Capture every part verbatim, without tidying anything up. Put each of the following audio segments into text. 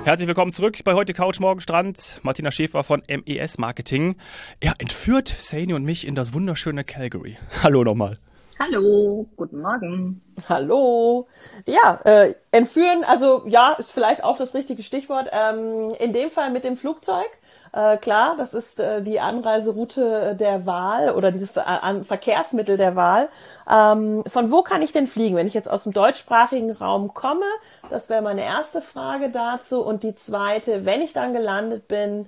Herzlich willkommen zurück bei heute Couch, morgen Strand. Martina Schäfer von M E S Marketing. Er entführt Saini und mich in das wunderschöne Calgary. Hallo nochmal. Hallo, guten Morgen. Hallo. Ja, äh, entführen, also ja, ist vielleicht auch das richtige Stichwort. Ähm, in dem Fall mit dem Flugzeug. Äh, klar, das ist äh, die Anreiseroute der Wahl oder dieses äh, an Verkehrsmittel der Wahl. Ähm, von wo kann ich denn fliegen, wenn ich jetzt aus dem deutschsprachigen Raum komme? Das wäre meine erste Frage dazu. Und die zweite, wenn ich dann gelandet bin,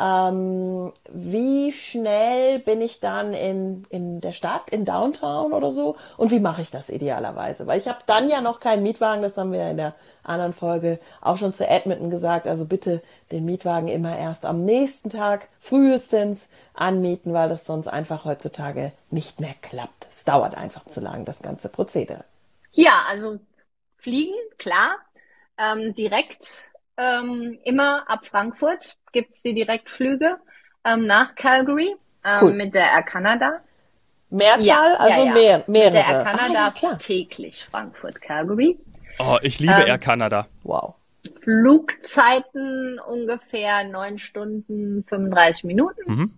ähm, wie schnell bin ich dann in, in der Stadt, in Downtown oder so? Und wie mache ich das idealerweise? Weil ich habe dann ja noch keinen Mietwagen, das haben wir ja in der anderen Folge auch schon zu Edmonton gesagt. Also bitte den Mietwagen immer erst am nächsten Tag frühestens anmieten, weil das sonst einfach heutzutage nicht mehr klappt. Es dauert einfach zu lang, das ganze Prozedere. Ja, also fliegen, klar, ähm, direkt ähm, immer ab Frankfurt gibt's die Direktflüge ähm, nach Calgary ähm, Cool. mit der Air Canada. Mehrzahl, Ja, also ja, ja. mehr, mehrere. Mit der Air Ah, Canada ja, klar. täglich Frankfurt-Calgary. Oh, ich liebe Ähm, Air Canada. Wow. Flugzeiten ungefähr neun Stunden, fünfunddreißig Minuten. Mhm.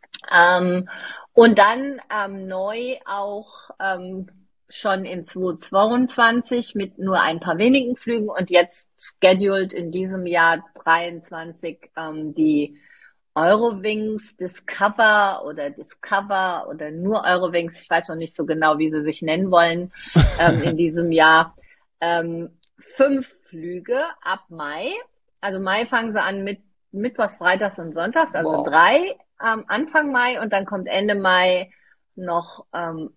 Ähm, und dann ähm, neu auch ähm, schon in zweitausendzweiundzwanzig mit nur ein paar wenigen Flügen und jetzt scheduled in diesem Jahr dreiundzwanzig ähm, die Eurowings Discover oder Discover oder nur Eurowings, ich weiß noch nicht so genau, wie sie sich nennen wollen, ähm, in diesem Jahr. Ähm, fünf Flüge ab Mai. Also Mai fangen sie an mit Mittwochs, Freitags und Sonntags, also Wow. drei ähm, Anfang Mai und dann kommt Ende Mai noch ähm,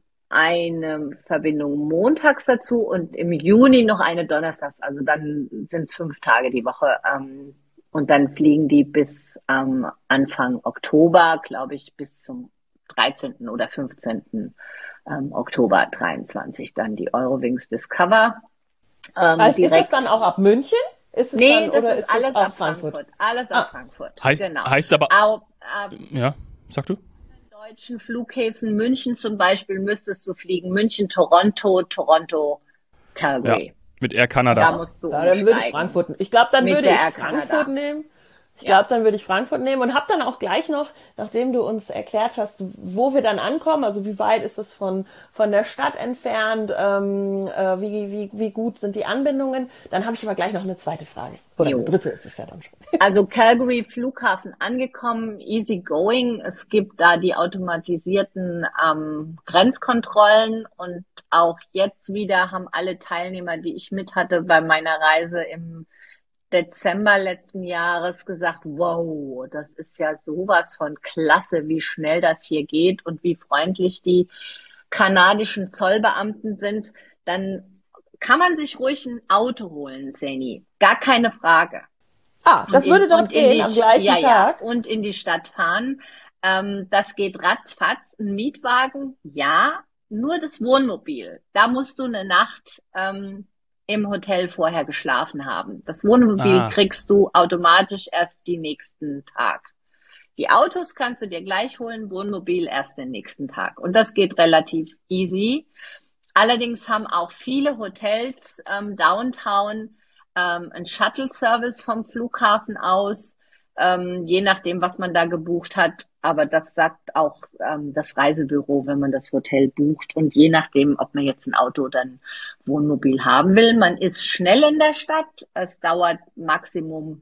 eine Verbindung montags dazu und im Juni noch eine donnerstags. Also dann sind es fünf Tage die Woche. Ähm, und dann fliegen die bis ähm, Anfang Oktober, glaube ich, bis zum dreizehnten oder fünfzehnten Ähm, Oktober dreiundzwanzig dann die Eurowings Discover. Ähm, Also ist das dann direkt. auch ab München? Ist es Nee, dann das oder ist ist es alles auch ab Frankfurt? Frankfurt. Alles ab Ah, Frankfurt, Heißt, genau. heißt aber, Ab, ab ja, sag du? deutschen Flughäfen, München zum Beispiel, müsstest du fliegen. München, Toronto, Toronto, Ja, Calgary. mit Air Da Canada. musst du ja, dann würde ich umsteigen. Frankfurt. Ich glaube, dann Mit würde der ich Air Frankfurt Canada. nehmen. Ich Ja. glaube, dann würde ich Frankfurt nehmen und habe dann auch gleich noch, nachdem du uns erklärt hast, wo wir dann ankommen, also wie weit ist es von, von der Stadt entfernt, ähm, äh, wie, wie, wie gut sind die Anbindungen, dann habe ich aber gleich noch eine zweite Frage. Oder eine Jo. dritte ist es ja dann schon. Also Calgary Flughafen angekommen, easy going. Es gibt da die automatisierten ähm, Grenzkontrollen und auch jetzt wieder haben alle Teilnehmer, die ich mit hatte bei meiner Reise im Dezember letzten Jahres gesagt, wow, das ist ja sowas von klasse, wie schnell das hier geht und wie freundlich die kanadischen Zollbeamten sind. Dann kann man sich ruhig ein Auto holen, Seni. Gar keine Frage. Ah, Und das in, würde dort und in gehen die, am ja, gleichen ja, Tag. und in die Stadt fahren. Ähm, das geht ratzfatz. Ein Mietwagen, ja, nur das Wohnmobil. Da musst du eine Nacht ähm, im Hotel vorher geschlafen haben. Das Wohnmobil Ah, kriegst du automatisch erst die nächsten Tag. Die Autos kannst du dir gleich holen, Wohnmobil erst den nächsten Tag. Und das geht relativ easy. Allerdings haben auch viele Hotels ähm, downtown ähm, einen Shuttle-Service vom Flughafen aus, ähm, je nachdem, was man da gebucht hat. Aber das sagt auch ähm, das Reisebüro, wenn man das Hotel bucht. Und je nachdem, ob man jetzt ein Auto oder ein Wohnmobil haben will. Man ist schnell in der Stadt. Es dauert Maximum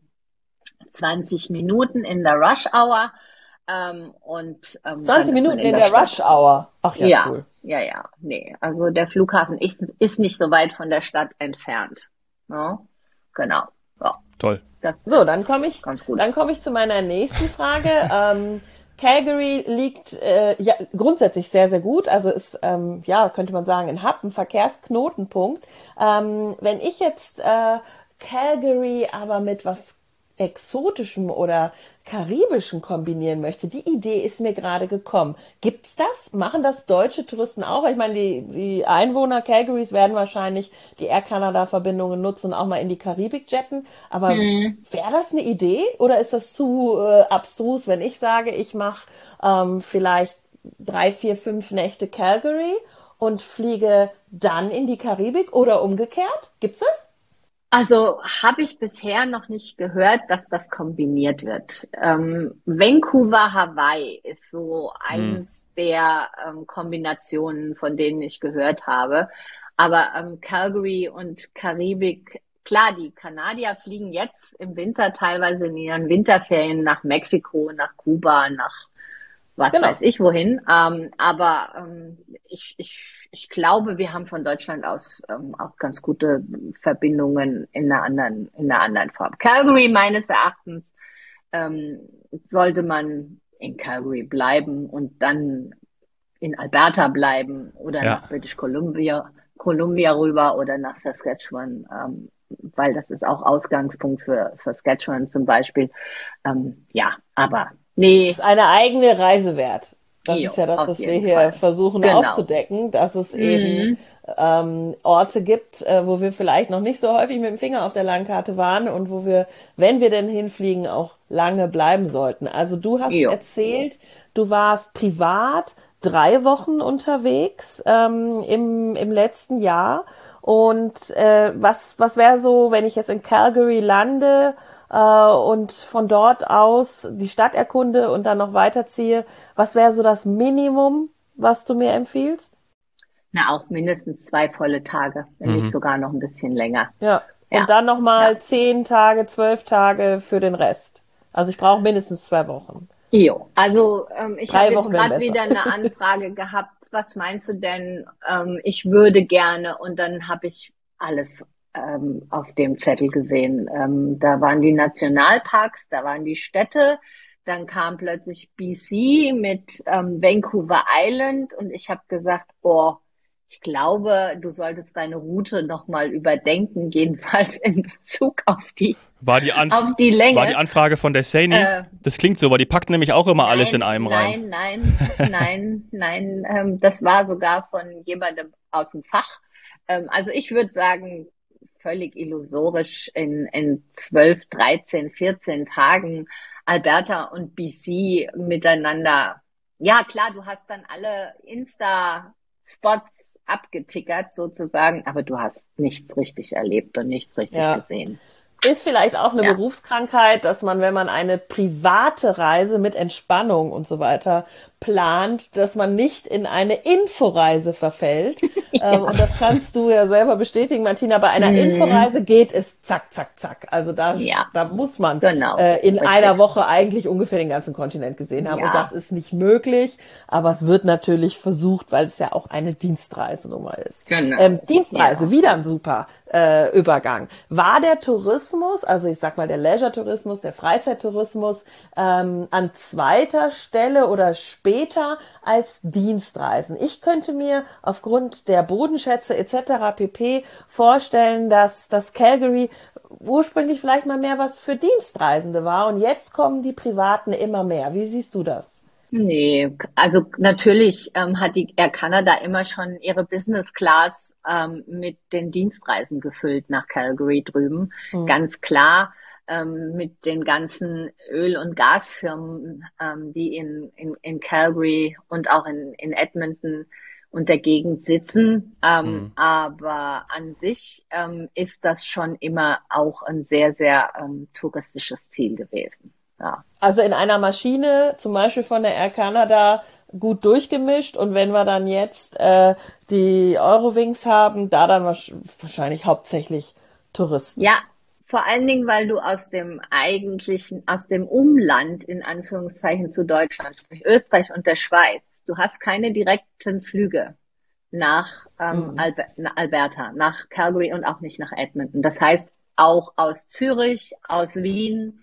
zwanzig Minuten in der Rush Hour. Ähm, und ähm, dann zwanzig ist man Minuten in in der der Stadt Rush drin. Hour. Ach ja, Ja, cool. ja, ja, nee. Also der Flughafen ist, ist nicht so weit von der Stadt entfernt. Ja, genau. Ja, toll. das So, dann ist komme ich, ganz gut. dann komme ich zu meiner nächsten Frage. Ähm, Calgary liegt äh, ja grundsätzlich sehr, sehr gut. Also ist, ähm, ja, könnte man sagen, ein Hub, ein Verkehrsknotenpunkt. Ähm, wenn ich jetzt äh, Calgary aber mit was Exotischem oder Karibischen kombinieren möchte, die Idee ist mir gerade gekommen. Gibt's das? Machen das deutsche Touristen auch? Ich meine, die, die Einwohner Calgarys werden wahrscheinlich die Air Canada-Verbindungen nutzen und auch mal in die Karibik jetten. Aber Hm. wäre das eine Idee oder ist das zu äh, abstrus, wenn ich sage, ich mache ähm, vielleicht drei, vier, fünf Nächte Calgary und fliege dann in die Karibik oder umgekehrt? Gibt's das? Also habe ich bisher noch nicht gehört, dass das kombiniert wird. Ähm, Vancouver, Hawaii ist so Hm. eins der ähm, Kombinationen, von denen ich gehört habe. Aber ähm, Calgary und Karibik, klar, die Kanadier fliegen jetzt im Winter teilweise in ihren Winterferien nach Mexiko, nach Kuba, nach was Genau. weiß ich wohin. Ähm, aber ähm, ich, ich, ich glaube, wir haben von Deutschland aus ähm, auch ganz gute Verbindungen in einer anderen, in einer anderen Form. Calgary meines Erachtens ähm, sollte man in Calgary bleiben und dann in Alberta bleiben oder Ja. nach British Columbia, Columbia rüber oder nach Saskatchewan, ähm, weil das ist auch Ausgangspunkt für Saskatchewan zum Beispiel. Ähm, ja, aber Ist nee, eine eigene Reise wert. Das ist jo, ja das, auf was wir jeden hier Fall. versuchen Genau. aufzudecken, dass es eben Mhm. ähm, Orte gibt, äh, wo wir vielleicht noch nicht so häufig mit dem Finger auf der Landkarte waren und wo wir, wenn wir denn hinfliegen, auch lange bleiben sollten. Also du hast Jo. erzählt, du warst privat drei Wochen unterwegs ähm, im, im letzten Jahr. Und äh, was, was wäre so, wenn ich jetzt in Calgary lande äh, und von dort aus die Stadt erkunde und dann noch weiterziehe, was wäre so das Minimum, was du mir empfiehlst? Na, auch mindestens zwei volle Tage, wenn nicht Mhm. sogar noch ein bisschen länger. Ja. Und Ja, dann ja. nochmal zehn Tage, zwölf Tage für den Rest. Also ich brauche mindestens zwei Wochen. Jo, also ähm, ich habe Drei jetzt Wochen wären gerade besser. wieder eine Anfrage gehabt. Was meinst du denn? Ähm, ich würde gerne und dann habe ich alles ähm, auf dem Zettel gesehen. Ähm, da waren die Nationalparks, da waren die Städte, dann kam plötzlich B C mit ähm, Vancouver Island und ich habe gesagt, oh, ich glaube, du solltest deine Route nochmal überdenken, jedenfalls in Bezug auf die War die, Anf auf die war die Länge. Anfrage von der Saini? Äh, Das klingt so, weil die packt nämlich auch immer alles in Nein, einem rein. nein, nein, nein, nein. Ähm, das war sogar von jemandem aus dem Fach. Ähm, also ich würde sagen, völlig illusorisch in, in zwölf, dreizehn, vierzehn Tagen Alberta und B C miteinander. Ja, klar, du hast dann alle Insta-Spots abgetickert sozusagen, aber du hast nichts richtig erlebt und nichts richtig Ja. gesehen. Ist vielleicht auch eine Ja. Berufskrankheit, dass man, wenn man eine private Reise mit Entspannung und so weiter plant, dass man nicht in eine Inforeise verfällt. Ähm, Ja. und das kannst du ja selber bestätigen, Martina. Bei einer Hm, Inforeise geht es zack, zack, zack. Also da, ja, da muss man genau, äh, in einer richtig. Woche eigentlich ungefähr den ganzen Kontinent gesehen haben. Und das Ja, ist nicht möglich, aber es wird natürlich versucht, weil es ja auch eine Dienstreise nun mal ist. Ähm, genau. Dienstreise, Ja. wieder ein super äh, Übergang. War der Tourismus, also ich sag mal der Leisure-Tourismus, der Freizeittourismus, ähm, an zweiter Stelle oder später als Dienstreisen? Ich könnte mir aufgrund der Bodenschätze et cetera pp. Vorstellen, dass das Calgary ursprünglich vielleicht mal mehr was für Dienstreisende war und jetzt kommen die Privaten immer mehr. Wie siehst du das? Nee, also natürlich ähm, hat die Air Canada immer schon ihre Business Class ähm, mit den Dienstreisen gefüllt nach Calgary drüben. Hm. Ganz klar, ähm, mit den ganzen Öl- und Gasfirmen, ähm, die in, in, in Calgary und auch in, in Edmonton und der Gegend sitzen. Ähm, Hm. aber an sich ähm, ist das schon immer auch ein sehr, sehr ähm, touristisches Ziel gewesen. Ja. Also in einer Maschine, zum Beispiel von der Air Canada, gut durchgemischt. Und wenn wir dann jetzt äh, die Eurowings haben, da dann wahrscheinlich hauptsächlich Touristen. Ja, vor allen Dingen, weil du aus dem eigentlichen, aus dem Umland in Anführungszeichen zu Deutschland, sprich Österreich und der Schweiz, du hast keine direkten Flüge nach ähm, Mhm. Albe nach Alberta, nach Calgary und auch nicht nach Edmonton. Das heißt, auch aus Zürich, aus Wien,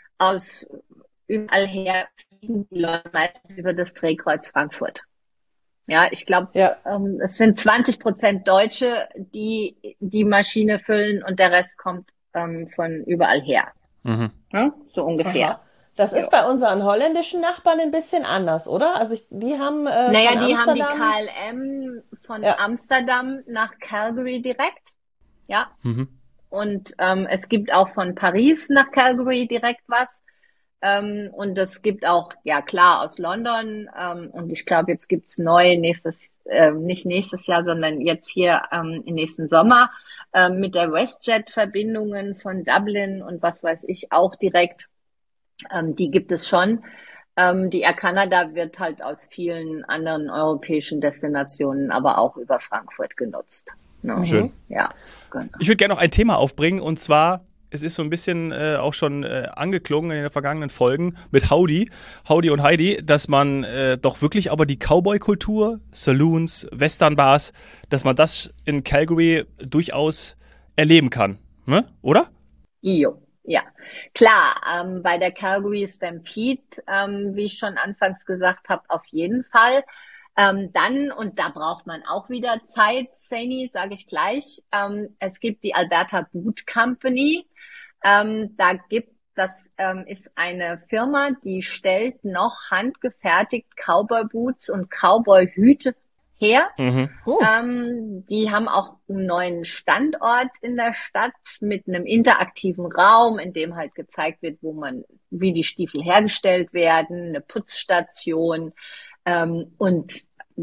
aus überall her fliegen die Leute meistens über das Drehkreuz Frankfurt. Ja, ich glaube, Ja, ähm, es sind zwanzig Prozent Deutsche, die die Maschine füllen und der Rest kommt ähm, von überall her. Mhm. Ne? So ungefähr. aha. Das ist Jo. bei unseren holländischen Nachbarn ein bisschen anders, oder? Also ich, die haben äh, Naja, von die haben die Amsterdam, K L M von ja, Amsterdam nach Calgary direkt. Ja. Mhm. Und ähm, es gibt auch von Paris nach Calgary direkt was. Ähm, und es gibt auch, ja klar, aus London. Ähm, und ich glaube, jetzt gibt's neu nächstes äh, nicht nächstes Jahr, sondern jetzt hier ähm, im nächsten Sommer äh, mit der WestJet-Verbindungen von Dublin und was weiß ich auch direkt. Ähm, die gibt es schon. Ähm, die Air Canada wird halt aus vielen anderen europäischen Destinationen, aber auch über Frankfurt genutzt. Ne? Schön. Ja, genau. Ich würde gerne noch ein Thema aufbringen, und zwar, es ist so ein bisschen äh, auch schon äh, angeklungen in den vergangenen Folgen mit Howdy, Howdy und Heidi, dass man äh, doch wirklich aber die Cowboy-Kultur, Saloons, Western-Bars, dass man das in Calgary durchaus erleben kann, ne? Oder? Jo. Ja, klar, ähm, bei der Calgary Stampede, ähm, wie ich schon anfangs gesagt habe, auf jeden Fall. Ähm, dann, und da braucht man auch wieder Zeit, Saini, sage ich gleich, ähm, es gibt die Alberta Boot Company. Ähm, da gibt, das ähm, ist eine Firma, die stellt noch handgefertigt Cowboy Boots und Cowboy Hüte her. Mhm. Oh. Ähm, die haben auch einen neuen Standort in der Stadt mit einem interaktiven Raum, in dem halt gezeigt wird, wo man, wie die Stiefel hergestellt werden, eine Putzstation. Ähm, und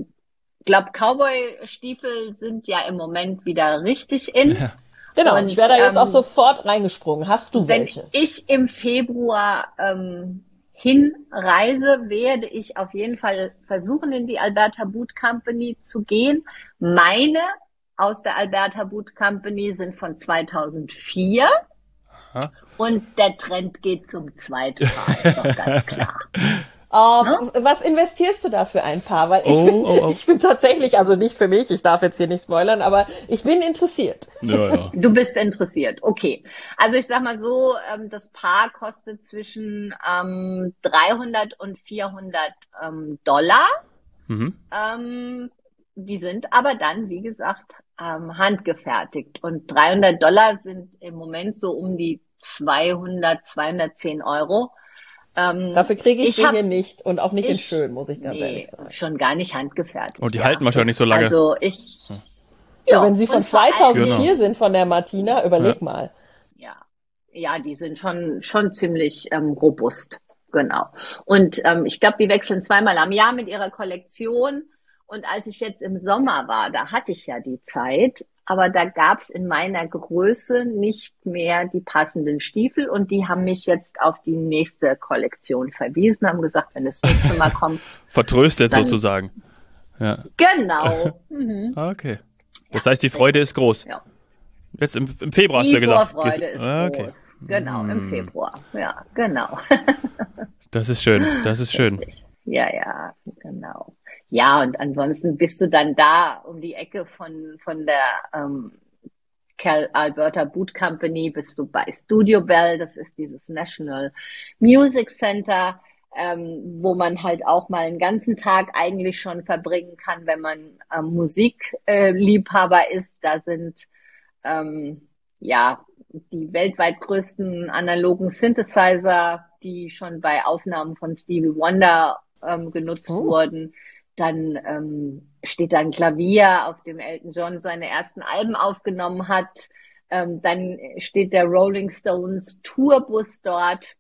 ich glaube, Cowboy-Stiefel sind ja im Moment wieder richtig in. Ja. Genau, Und, ich wäre da jetzt ähm, auch sofort reingesprungen. Hast du Wenn welche? ich im Februar ähm, hinreise, werde ich auf jeden Fall versuchen, in die Alberta Boot Company zu gehen. Meine aus der Alberta Boot Company sind von zweitausendvier. Aha. Und der Trend geht zum zweiten Mal, ist doch ganz klar. Oh, Ne? was investierst du da für ein Paar? Weil ich, Oh, bin, oh, oh. ich bin tatsächlich, also nicht für mich, ich darf jetzt hier nicht spoilern, aber ich bin interessiert. Ja, ja. Du bist interessiert, okay. Also ich sag mal so, ähm, das Paar kostet zwischen ähm, dreihundert und vierhundert ähm, Dollar. Mhm. Ähm, die sind aber dann, wie gesagt, ähm, handgefertigt. Und dreihundert Dollar sind im Moment so um die zweihundert, zweihundertzehn Euro. Ähm, Dafür kriege ich, ich sie hab, hier nicht und auch nicht in ich, schön, muss ich ganz nee, ehrlich sagen. schon gar nicht handgefertigt. Und die ja. halten wahrscheinlich so lange. Also ich, Ja, wenn sie von und vor allem- zweitausendvier Genau. sind von der Martina, überleg Ja. mal. Ja, ja, die sind schon schon ziemlich ähm, robust, genau. Und ähm, ich glaube, die wechseln zweimal am Jahr mit ihrer Kollektion. Und als ich jetzt im Sommer war, da hatte ich ja die Zeit, aber da gab's in meiner Größe nicht mehr die passenden Stiefel und die haben mich jetzt auf die nächste Kollektion verwiesen, haben gesagt, wenn du das nächste Mal kommst. Vertröstet Dann- sozusagen. Ja. Genau. Mhm. Okay. Das Ja, heißt, die Freude ist groß. Ja. Jetzt im, im Februar hast du Die ja gesagt. Vorfreude Gehst- ist Ah, okay. groß. Genau, im Mm. Februar. Ja, genau. Das ist schön. Das ist schön. Richtig. Ja, ja, genau. Ja, und ansonsten bist du dann da um die Ecke von, von der ähm, Cal Alberta Boot Company, bist du bei Studio Bell, das ist dieses National Music Center, ähm, wo man halt auch mal einen ganzen Tag eigentlich schon verbringen kann, wenn man ähm, Musikliebhaber äh, Liebhaber ist. Da sind ähm, ja die weltweit größten analogen Synthesizer, die schon bei Aufnahmen von Stevie Wonder ähm, genutzt Oh. wurden. Dann ähm, steht da ein Klavier, auf dem Elton John seine ersten Alben aufgenommen hat. Ähm, dann steht der Rolling Stones Tourbus dort.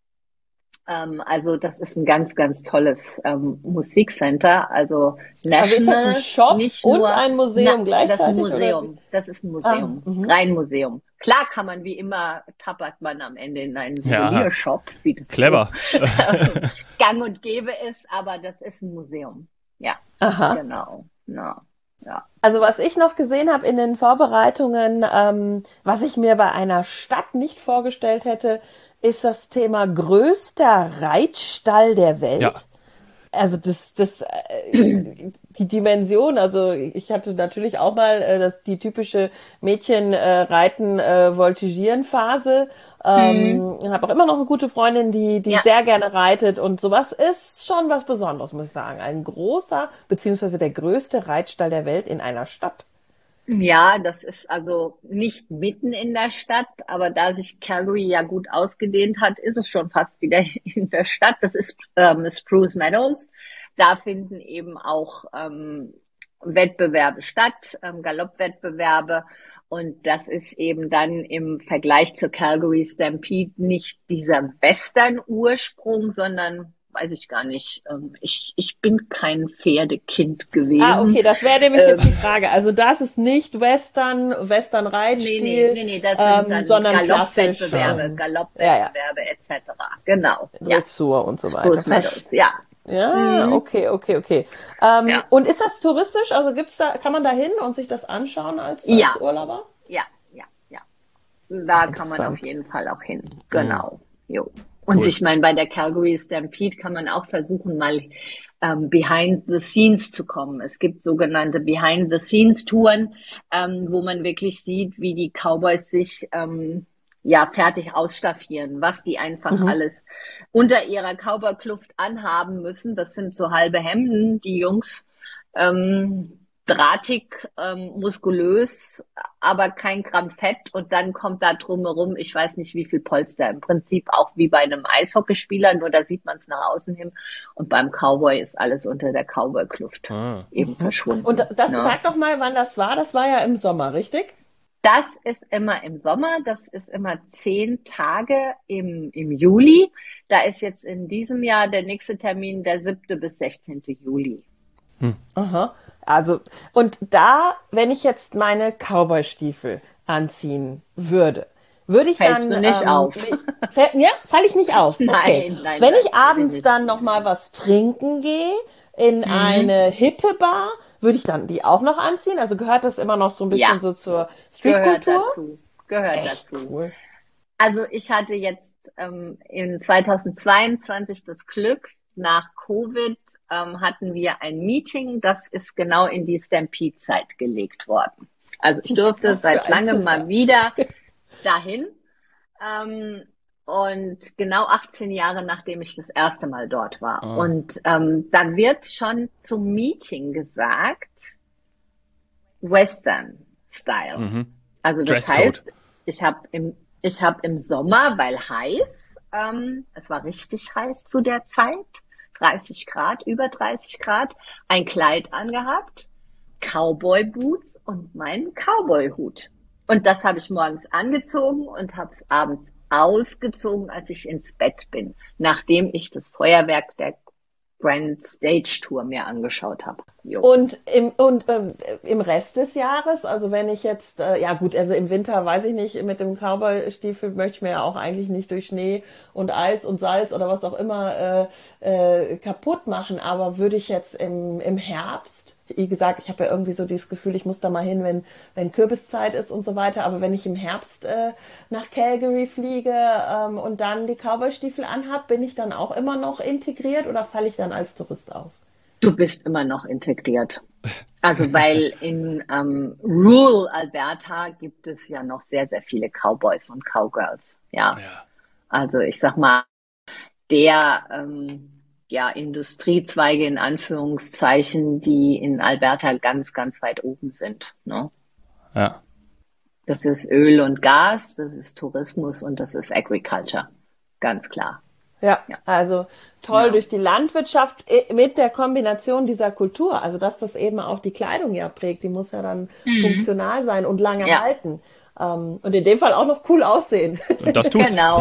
Ähm, also das ist ein ganz, ganz tolles ähm, Musikcenter. Also National. Also ist das ein Shop nicht und nur, ein Museum na, das ist ein gleichzeitig, oder Museum. Das ist ein Museum. Ah, mhm. Rein Museum. Klar kann man wie immer, tappert man am Ende in einen Ja. Souvenirshop, wie das Clever. so gang und gäbe ist, aber das ist ein Museum. Ja, Aha. genau. Ja. Ja. Also was ich noch gesehen habe in den Vorbereitungen, ähm, was ich mir bei einer Stadt nicht vorgestellt hätte, ist das Thema größter Reitstall der Welt. Ja. Also das, das, äh, die Dimension, also ich hatte natürlich auch mal äh, das, die typische Mädchen äh, reiten, äh, voltigieren Phase. Ähm, Mhm. habe auch immer noch eine gute Freundin, die, die Ja. sehr gerne reitet und sowas ist schon was Besonderes, muss ich sagen. Ein großer, beziehungsweise der größte Reitstall der Welt in einer Stadt. Ja, das ist also nicht mitten in der Stadt, aber da sich Calgary ja gut ausgedehnt hat, ist es schon fast wieder in der Stadt. Das ist ähm, Spruce Meadows. Da finden eben auch ähm, Wettbewerbe statt, ähm, Galoppwettbewerbe. Und das ist eben dann im Vergleich zur Calgary Stampede nicht dieser Western-Ursprung, sondern weiß ich gar nicht. Ähm, ich, ich bin kein Pferdekind gewesen. Ah, okay, das wäre nämlich Ähm, jetzt die Frage. Also das ist nicht Western, Western-Reitstil, Nee, nee, nee, nee, das sind ähm, dann sondern klassisch Galoppwettbewerbe, ähm, ja, ja, Galoppwettbewerbe et cetera. Genau, ja. Dressur und so weiter. Spruce Meadows, ja. Ja, Mhm. okay, okay, okay. Ähm, Ja. und ist das touristisch? Also gibt's da, kann man da hin und sich das anschauen als, Ja. als Urlauber? Ja, ja, ja. Da kann man Interessant. auf jeden Fall auch hin. Genau. Jo. Und ich meine, bei der Calgary Stampede kann man auch versuchen, mal ähm, behind the scenes zu kommen. Es gibt sogenannte Behind the Scenes Touren, ähm, wo man wirklich sieht, wie die Cowboys sich ähm, ja fertig ausstaffieren, was die einfach alles unter ihrer Cowboy-Kluft anhaben müssen. Das sind so halbe Hemden, die Jungs. Ähm, drahtig, ähm, muskulös, aber kein Gramm Fett und dann kommt da drumherum, ich weiß nicht wie viel Polster, im Prinzip auch wie bei einem Eishockeyspieler, nur da sieht man es nach außen hin und beim Cowboy ist alles unter der Cowboy-Kluft Ah. eben verschwunden. Und das, ne? sag doch mal, wann das war. Das war ja im Sommer, richtig? Das ist immer im Sommer, das ist immer zehn Tage im, im Juli. Da ist jetzt in diesem Jahr der nächste Termin der siebte bis sechzehnte Juli. Aha. Also, und da, wenn ich jetzt meine Cowboy-Stiefel anziehen würde, würde ich Fällst dann. du nicht ähm, auf. Fäll, ja, falle ich nicht auf. Okay. Nein, nein, wenn nein, ich abends nicht. dann noch mal was trinken gehe in Mhm. eine hippe Bar, würde ich dann die auch noch anziehen? Also gehört das immer noch so ein bisschen Ja. so zur Gehört Streetkultur? dazu. Gehört Echt dazu. cool. Also ich hatte jetzt ähm, in zweitausendzweiundzwanzig das Glück, nach Covid ähm, hatten wir ein Meeting, das ist genau in die Stampede-Zeit gelegt worden. Also ich durfte Was für seit ein langem Zufall. mal wieder dahin. Ähm, und genau achtzehn Jahre, nachdem ich das erste Mal dort war. Ah. Und ähm, da wird schon zum Meeting gesagt, Western-Style. Mhm. Also das Dresscode. heißt, ich habe im, ich hab im Sommer, weil heiß, ähm, es war richtig heiß zu der Zeit, dreißig Grad, über dreißig Grad, ein Kleid angehabt, Cowboy-Boots und meinen Cowboy-Hut. Und das habe ich morgens angezogen und habe es abends ausgezogen, als ich ins Bett bin, nachdem ich das Feuerwerk der Grand Stage Tour mir angeschaut habe. Jo. Und im, und ähm, im Rest des Jahres, also wenn ich jetzt, äh, ja gut, also im Winter weiß ich nicht, mit dem Cowboy-Stiefel möchte ich mir ja auch eigentlich nicht durch Schnee und Eis und Salz oder was auch immer äh, äh, kaputt machen, aber würde ich jetzt im, im Herbst, wie gesagt, ich habe ja irgendwie so dieses Gefühl, ich muss da mal hin, wenn, wenn Kürbiszeit ist und so weiter, aber wenn ich im Herbst äh, nach Calgary fliege ähm, und dann die Cowboy-Stiefel anhab, bin ich dann auch immer noch integriert oder falle ich dann als Tourist auf? Du bist immer noch integriert. Also weil in ähm, Rural Alberta gibt es ja noch sehr, sehr viele Cowboys und Cowgirls. Ja, Ja. also ich sag mal, der ähm, ja Industriezweige in Anführungszeichen, die in Alberta ganz, ganz weit oben sind. Ne? Ja. Das ist Öl und Gas, das ist Tourismus und das ist Agriculture. Ganz klar. Ja, Ja. also toll Ja. durch die Landwirtschaft eh, mit der Kombination dieser Kultur, also dass das eben auch die Kleidung ja prägt, die muss ja dann funktional sein und lange Ja. halten. Ähm, und in dem Fall auch noch cool aussehen. Und das tut's. Genau.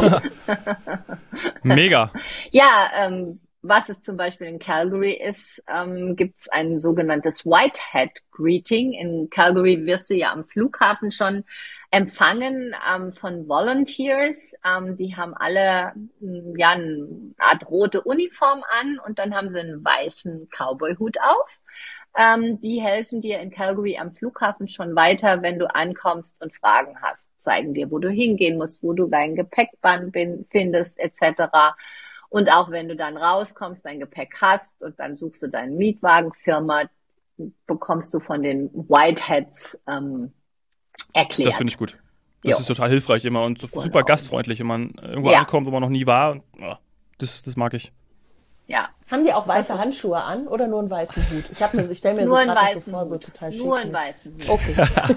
Mega. Ja, ähm, was es zum Beispiel in Calgary ist, ähm, gibt es ein sogenanntes Whitehead Greeting. In Calgary wirst du ja am Flughafen schon empfangen ähm, von Volunteers. Ähm, die haben alle m, ja eine Art rote Uniform an und dann haben sie einen weißen Cowboy-Hut auf. Ähm, die helfen dir in Calgary am Flughafen schon weiter, wenn du ankommst und Fragen hast. Zeigen dir, wo du hingehen musst, wo du dein Gepäckband bin, findest, et cetera. Und auch wenn du dann rauskommst, dein Gepäck hast und dann suchst du deine Mietwagenfirma, bekommst du von den Whiteheads ähm, erklärt. Das finde ich gut. Das Jo. ist total hilfreich immer und so super Genau. gastfreundlich, wenn man irgendwo Ja. ankommt, wo man noch nie war. Und, ja, das, das mag ich. Ja, Haben die auch weiße Das ist- Handschuhe an oder nur einen weißen Hut? Ich, hab mir, ich stelle mir nur so einen gerade so weißen vor, so Hut. total schick. Nur einen weißen Hut. Okay.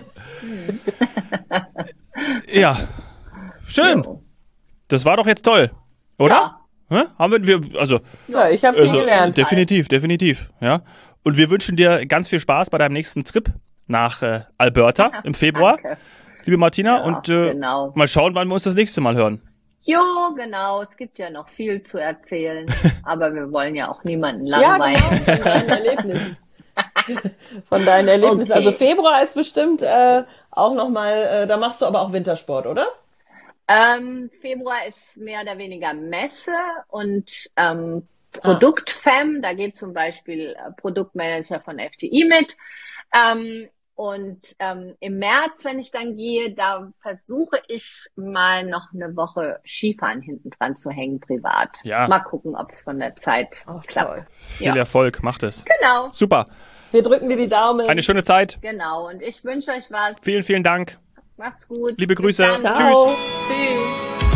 Ja. Schön. Jo. Das war doch jetzt toll. Oder? Ja. Hä? Haben wir, wir also, Ja, ich habe viel also gelernt. definitiv, definitiv. Ja. Und wir wünschen dir ganz viel Spaß bei deinem nächsten Trip nach äh, Alberta im Februar, Danke. liebe Martina. Ja, und äh, genau. mal schauen, wann wir uns das nächste Mal hören. Jo, genau, es gibt ja noch viel zu erzählen, aber wir wollen ja auch niemanden Ja, langweilen. genau, von deinen Erlebnissen. Von deinen Erlebnissen. Okay. Also Februar ist bestimmt äh, auch nochmal, äh, da machst du aber auch Wintersport, oder? Ähm, Februar ist mehr oder weniger Messe und ähm, Produktfem, da geht zum Beispiel äh, Produktmanager von F T I mit. Ähm, und ähm, im März, wenn ich dann gehe, da versuche ich mal noch eine Woche Skifahren hinten dran zu hängen, privat. Ja. Mal gucken, ob es von der Zeit Ach, klappt. toll. Viel Ja. Erfolg, macht es. Genau, Super. Wir drücken dir die Daumen. Eine schöne Zeit. genau. Und ich wünsche euch was. Vielen, vielen Dank. Macht's gut. Liebe Bis Grüße. dann. Ciao. Tschüss. Tschüss.